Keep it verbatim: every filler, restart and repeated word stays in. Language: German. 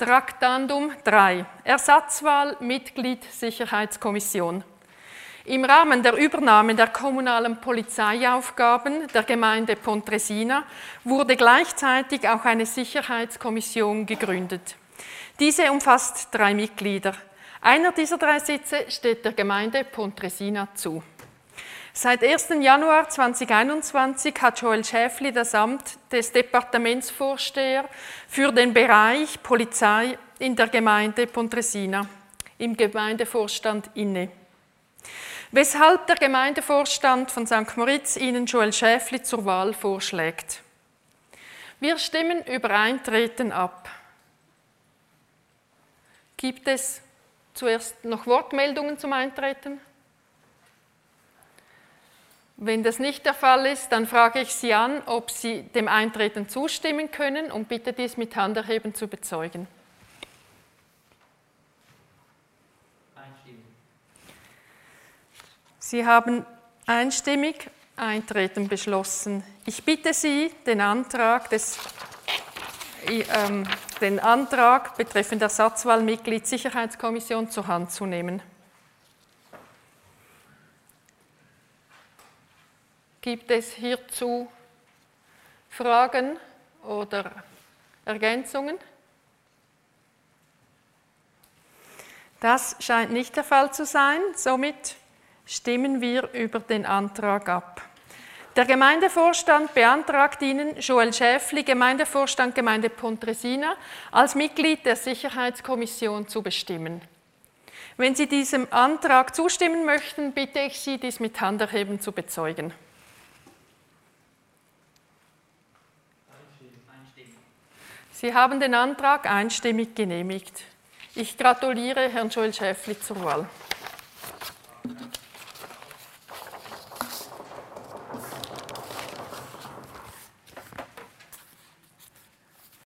Traktandum drei. Ersatzwahl Mitglied Sicherheitskommission. Im Rahmen der Übernahme der kommunalen Polizeiaufgaben der Gemeinde Pontresina wurde gleichzeitig auch eine Sicherheitskommission gegründet. Diese umfasst drei Mitglieder. Einer dieser drei Sitze steht der Gemeinde Pontresina zu. Seit ersten Januar zweitausendeinundzwanzig hat Joel Schäfli das Amt des Departementsvorstehers für den Bereich Polizei in der Gemeinde Pontresina, im Gemeindevorstand inne. Weshalb der Gemeindevorstand von Sankt Moritz Ihnen Joel Schäfli zur Wahl vorschlägt. Wir stimmen über Eintreten ab. Gibt es zuerst noch Wortmeldungen zum Eintreten? Wenn das nicht der Fall ist, dann frage ich Sie an, ob Sie dem Eintreten zustimmen können und bitte dies mit Handerheben zu bezeugen. Einstimmig. Sie haben einstimmig Eintreten beschlossen. Ich bitte Sie, den Antrag, des, ähm, den Antrag betreffend Ersatzwahl Mitglied Sicherheitskommission zur Hand zu nehmen. Gibt es hierzu Fragen oder Ergänzungen? Das scheint nicht der Fall zu sein. Somit stimmen wir über den Antrag ab. Der Gemeindevorstand beantragt Ihnen, Joel Schäfli, Gemeindevorstand Gemeinde Pontresina, als Mitglied der Sicherheitskommission zu bestimmen. Wenn Sie diesem Antrag zustimmen möchten, bitte ich Sie, dies mit Handerheben zu bezeugen. Sie haben den Antrag einstimmig genehmigt. Ich gratuliere Herrn Joel Schäfli zur Wahl.